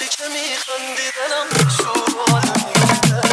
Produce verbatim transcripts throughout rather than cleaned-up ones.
وقتی که میخندی دلم شروع حال میفته.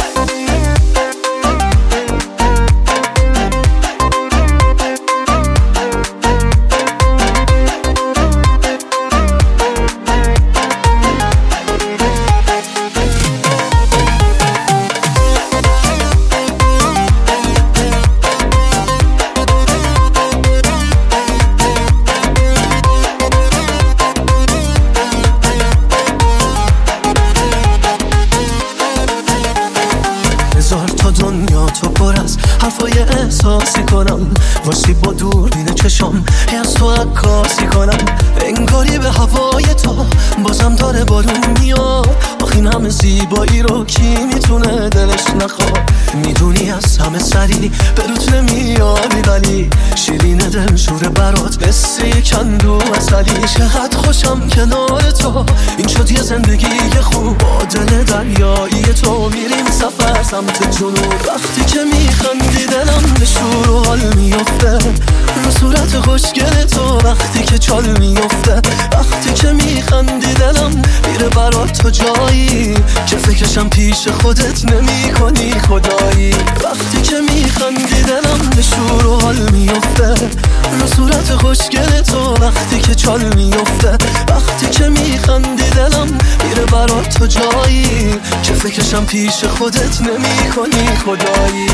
حرفای احساسی کنم واسه با دوربین چشم از تو عکاسی کنم، انگاری به هوای تو بازم داره بارون میاد. آخه این همه زیبایی رو کی میتونه دلش نخواد؟ میدونی از همه سری به روت نمیاری ولی شیرین دل شوره برات قصه کندو اصلی. چقدر خوشم کنار تو، این شد یه زندگی خوب با دل دریایی تو. میریم سفر سمت جنوب وقتی که میخندی دلم به شور و حال میفته. رو صورت خوشگل تو وقتی که چال میفته. وقتی که میخندی دلم میره برات تو جایی که فکرشم پیش خودت نمی کنی خدایی. وقتی که میخندی دلم به شور و حال میفته. رو صورت خوشگل تو وقتی که چال میفته. وقتی که میخندی دلم میره برات تو جایی که فکرشم پیش خودت نمی کنی خدایی.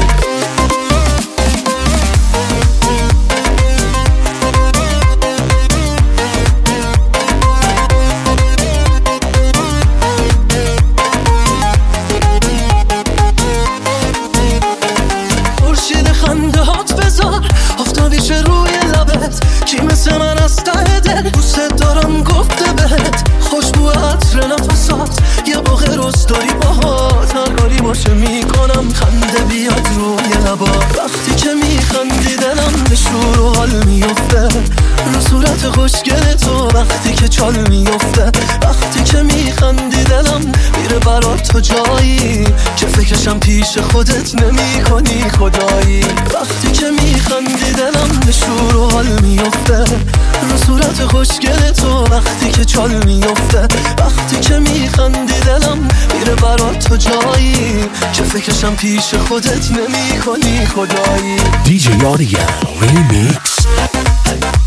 آفتابیش روی لبت کی مثل من از ته دل دوست دارم گفته بهت. خوشبو عطر نفسات یه باغ رستاری باهات، هر کاری باشه میکنم خنده بیاد روی لبات. وقتی که میخندی دلم به شور و حال میفته. رو صورت خوشگل تو وقتی که چال میفته. وقتی که میخندی دلم میره برات تو جایی که فکرشم پیش خودت نمی کنی خدایی. وقتی که میخندی دلم به شور و حال میفته. رو صورت خوشگل تو وقتی که چال میفته. وقتی که میخندی دلم میره برات تو جایی که فکرشم پیش خودت نمی کنی خدایی. دی جی آریان ریمیکس.